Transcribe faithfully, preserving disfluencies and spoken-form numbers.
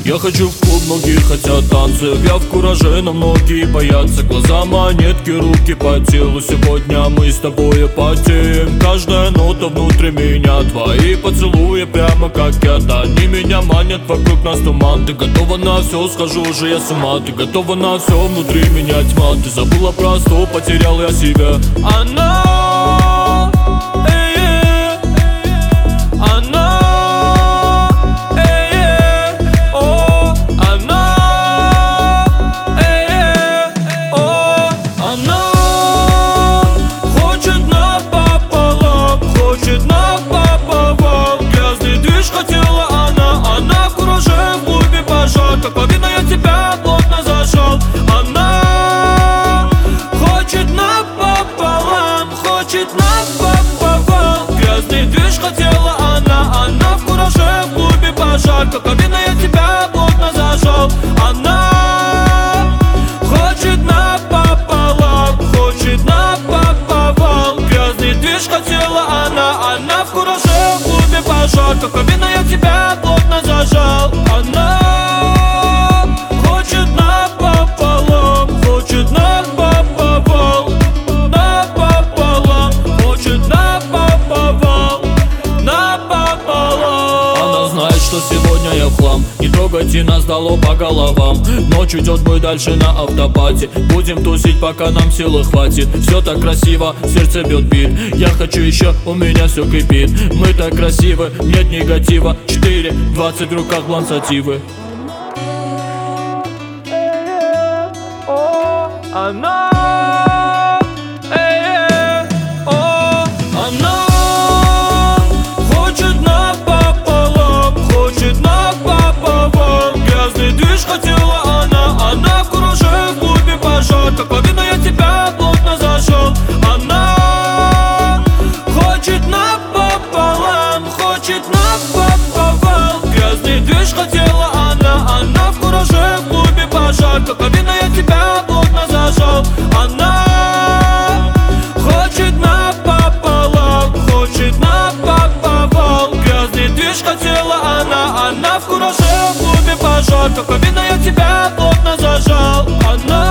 Я хочу в клуб, многие хотят танцев. Я в кураже, но многие боятся. Глаза монетки, руки по телу. Сегодня мы с тобой потеем. Каждая нота внутри меня. Твои поцелуи прямо как яд. Они меня манят, вокруг нас туман. Ты готова на все, схожу уже я с ума. Ты готова на все, внутри меня тьма. Ты забыла про что, потерял я себя. Она, э-э, она, э-э, о, она, э-э, о, она хочет напополам, хочет напополам. Грязный движ хотела она, она в кураже, в клубе пожар. Как видно, я тебя плотно зажал. Она хочет напополам, хочет напополам. Грязный движ хотела она, она в кураже, в клубе пожар. Как видно, я тебя плотно зажал. Она хочет напополам, хочет напополам. Грязный движ хотела она, она в кураже, в клубе пожар. Как видно, я тебя плотно зажал. Она хочет напополам, хочет напополам, напополам, хочет напополам, напополам. Она знает, что сегодня я в хлам. Не трогайте нас, дало по головам. Ночь идет, мы дальше на автопате. Будем тусить, пока нам силы хватит. Все так красиво, сердце бьет бит. Я хочу еще, у меня все кипит. Мы так красивы, нет негатива. Четыре, двадцать в руках бланцативы. Она, э-э, о, она хочет напополам, хочет напополам. Грязный движ хотела она, она в кураже, в клубе пожар. Как видно, я тебя плотно зажал. Она хочет напополам, хочет напополам. Грязный движ хотела она, она в кураже, в клубе пожар. Как видно, я тебя плотно зажал. Она хочет напополам, хочет напополам. Грязный движ хотела она, она в кураже, в клубе пожар. Как видно, я тебя плотно зажал. Она